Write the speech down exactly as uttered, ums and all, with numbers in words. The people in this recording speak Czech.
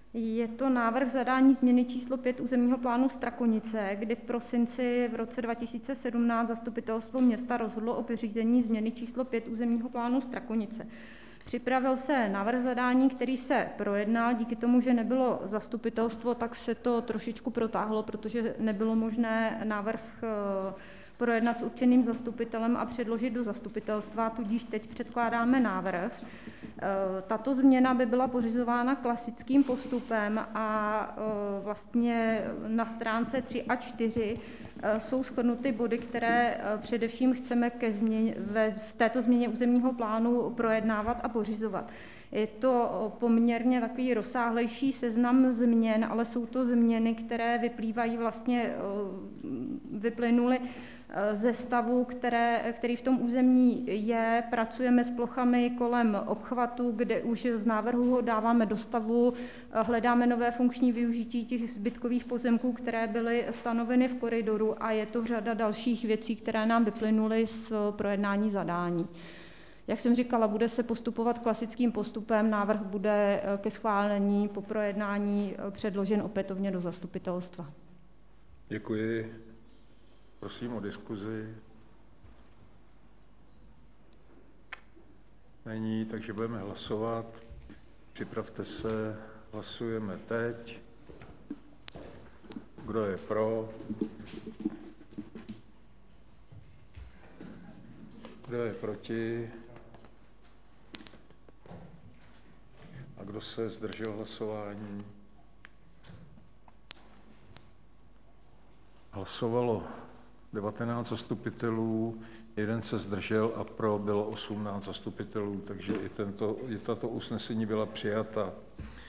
Je to návrh zadání změny číslo pět územního plánu Strakonice, kdy v prosinci v roce dva tisíce sedmnáct zastupitelstvo města rozhodlo o vyřízení změny číslo pět územního plánu Strakonice. Připravil se návrh zadání, který se projednal. Díky tomu, že nebylo zastupitelstvo, tak se to trošičku protáhlo, protože nebylo možné návrh projednat s určeným zastupitelem a předložit do zastupitelstva, tudíž teď předkládáme návrh. Tato změna by byla pořizována klasickým postupem a vlastně na stránce tři a čtyři jsou shrnuty body, které především chceme ke změně, v této změně územního plánu projednávat a pořizovat. Je to poměrně takový rozsáhlejší seznam změn, ale jsou to změny, které vyplývají vlastně, vyplynuly ze stavu, které, který v tom území je. Pracujeme s plochami kolem obchvatu, kde už z návrhu ho dáváme do stavu, hledáme nové funkční využití těch zbytkových pozemků, které byly stanoveny v koridoru, a je to řada dalších věcí, které nám vyplynuly z projednání zadání. Jak jsem říkala, bude se postupovat klasickým postupem, návrh bude ke schválení po projednání předložen opětovně do zastupitelstva. Děkuji. Prosím o diskuzi. Není, takže budeme hlasovat. Připravte se, hlasujeme teď. Kdo je pro? Kdo je proti? A kdo se zdržel hlasování? Hlasovalo devatenáct zastupitelů, jeden se zdržel a pro bylo osmnáct zastupitelů, takže i, tento, i tato usnesení byla přijata.